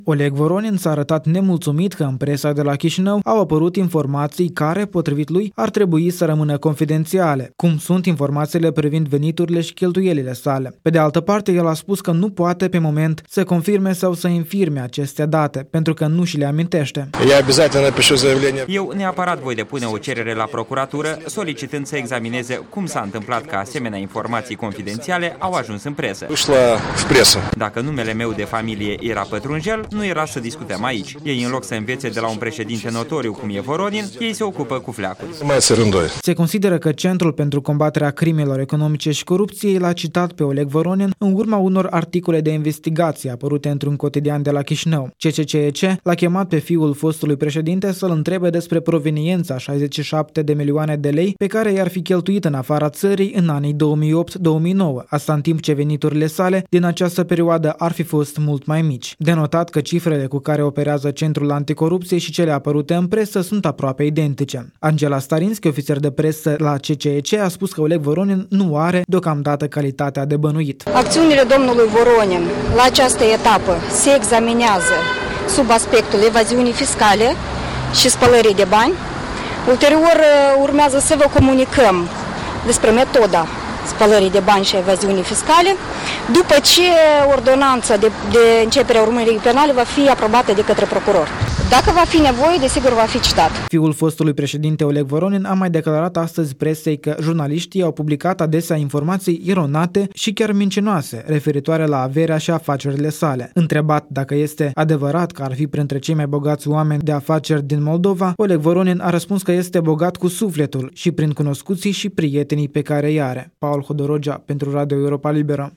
Oleg Voronin s-a arătat nemulțumit că în presa de la Chișinău au apărut informații care, potrivit lui, ar trebui să rămână confidențiale, cum sunt informațiile privind veniturile și cheltuielile sale. Pe de altă parte, el a spus că nu poate pe moment să confirme sau să infirme aceste date, pentru că nu și le amintește. Eu neapărat voi depune o cerere la procuratură, solicitând să examineze cum s-a întâmplat că asemenea informații confidențiale au ajuns în presă. Dacă numele meu de familie era Pătrunjel, nu era să discutăm aici. Ei, în loc să învețe de la un președinte notoriu cum e Voronin, ei se ocupă cu fleacul. Se consideră că Centrul pentru combaterea crimelor economice și corupției l-a citat pe Oleg Voronin în urma unor articole de investigație apărute într-un cotidian de la Chișinău. CCCEC l-a chemat pe fiul fostului președinte să-l întrebe despre proveniența 67 de milioane de lei pe care i-ar fi cheltuit în afara țării în anii 2008-2009, asta în timp ce veniturile sale din această perioadă ar fi fost mult mai mici. De notat că cifrele cu care operează Centrul Anticorupție și cele apărute în presă sunt aproape identice. Angela Starinski, ofițer de presă la CCEC, a spus că Oleg Voronin nu are deocamdată calitatea de bănuit. Acțiunile domnului Voronin la această etapă se examinează sub aspectul evaziunii fiscale și spălării de bani. Ulterior urmează să vă comunicăm despre metoda spălării de bani și evaziunii fiscale, după ce ordonanța de începere a urmăririi penale va fi aprobată de către procuror. Dacă va fi nevoie, desigur va fi citat. Fiul fostului președinte Oleg Voronin a mai declarat astăzi presei că jurnaliștii au publicat adesea informații eronate și chiar mincinoase referitoare la averea și afacerile sale. Întrebat dacă este adevărat că ar fi printre cei mai bogați oameni de afaceri din Moldova, Oleg Voronin a răspuns că este bogat cu sufletul și prin cunoscuții și prietenii pe care îi are. Paul Hodorogea pentru Radio Europa Liberă.